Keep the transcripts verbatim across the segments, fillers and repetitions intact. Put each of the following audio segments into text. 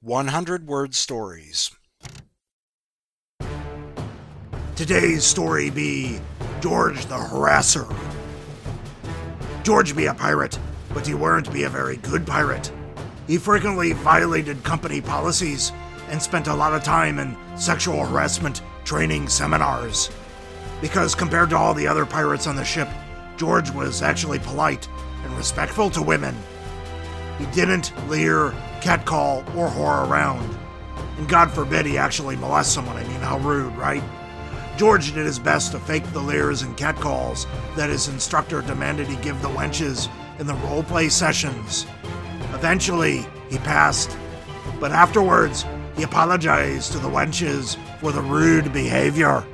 one hundred word stories. Today's story be George the Harasser. George be a pirate, but he weren't be a very good pirate. He frequently violated company policies and spent a lot of time in sexual harassment training seminars. Because compared to all the other pirates on the ship, George was actually polite and respectful to women. He didn't leer, catcall, or whore around. And God forbid he actually molest someone. I mean, how rude, right? George did his best to fake the leers and catcalls that his instructor demanded he give the wenches in the roleplay sessions. Eventually, he passed, but afterwards, he apologized to the wenches for the rude behavior.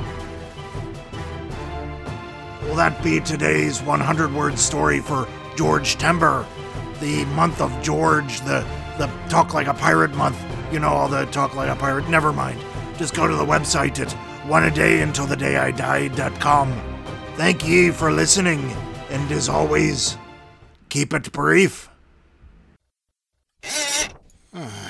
Will that be today's one hundred word story for George Timber? The month of George, the, the Talk Like a Pirate month. You know, all the Talk Like a Pirate. Never mind. Just go to the website at one a day until the day I died dot com. Thank ye for listening, and as always, keep it brief.